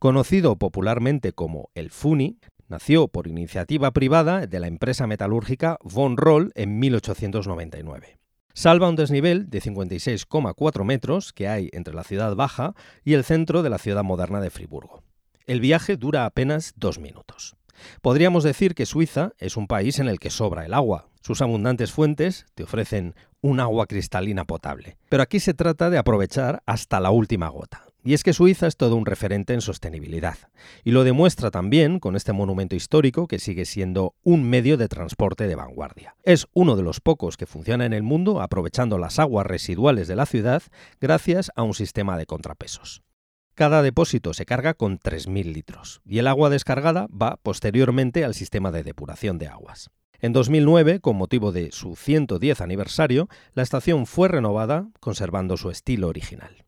Conocido popularmente como el Funi, nació por iniciativa privada de la empresa metalúrgica Von Roll en 1899. Salva un desnivel de 56,4 metros que hay entre la ciudad baja y el centro de la ciudad moderna de Friburgo. El viaje dura apenas 2 minutos. Podríamos decir que Suiza es un país en el que sobra el agua. Sus abundantes fuentes te ofrecen un agua cristalina potable. Pero aquí se trata de aprovechar hasta la última gota. Y es que Suiza es todo un referente en sostenibilidad. Y lo demuestra también con este monumento histórico que sigue siendo un medio de transporte de vanguardia. Es uno de los pocos que funciona en el mundo aprovechando las aguas residuales de la ciudad gracias a un sistema de contrapesos. Cada depósito se carga con 3.000 litros y el agua descargada va posteriormente al sistema de depuración de aguas. En 2009, con motivo de su 110 aniversario, la estación fue renovada conservando su estilo original.